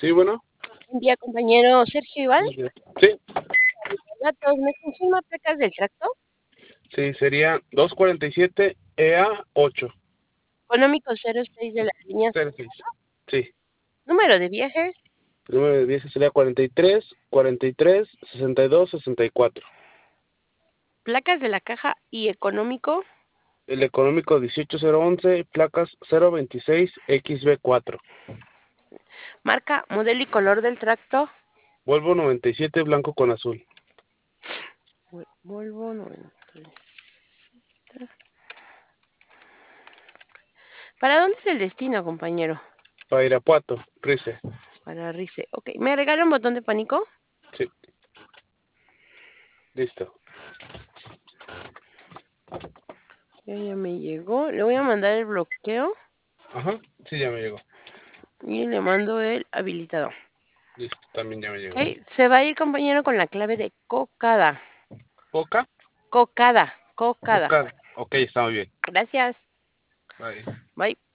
Sí, bueno. Buen día, compañero Sergio Iván. Sí, Datos, ¿me confirma placas del tracto? sí, sería 247 EA8. Económico 06 de la línea. 06. Sí. Número de viaje. El número de 10 sería 43, 62, 64. Placas de la caja y económico. El económico 18011, placas 026 XB4. Marca, modelo y color del tracto. Volvo 97 blanco con azul. Volvo 90. ¿Para dónde es el destino, compañero? Para Irapuato, Rice. Para Rice. Ok, ¿me regala un botón de pánico? Sí. Listo. Ya me llegó. Le voy a mandar el bloqueo Ajá. Sí, ya me llegó. y le mando el habilitado. Listo, también ya me llegó. Ok, se va a ir, compañero, con la clave de cocada. ¿Poca? Cocada. Poca. Ok, está muy bien. Gracias. Bye. Bye.